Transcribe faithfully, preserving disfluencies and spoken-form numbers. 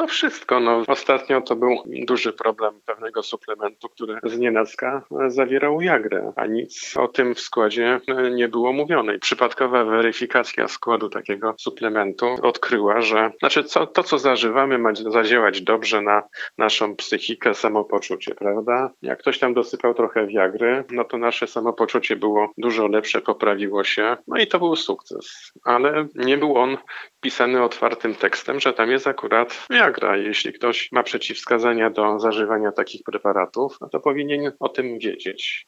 No wszystko. No, ostatnio to był duży problem pewnego suplementu, który znienacka zawierał Viagrę, a nic o tym w składzie nie było mówione. I przypadkowa weryfikacja składu takiego suplementu odkryła, że znaczy co, to, co zażywamy, ma zadziałać dobrze na naszą psychikę, samopoczucie, prawda? Jak ktoś tam dosypał trochę Viagry, no to nasze samopoczucie było dużo lepsze, poprawiło się, no i to był sukces. Ale nie był on pisany otwartym tekstem, że tam jest akurat Viagra. Jeśli ktoś ma przeciwwskazania do zażywania takich preparatów, no to powinien o tym wiedzieć.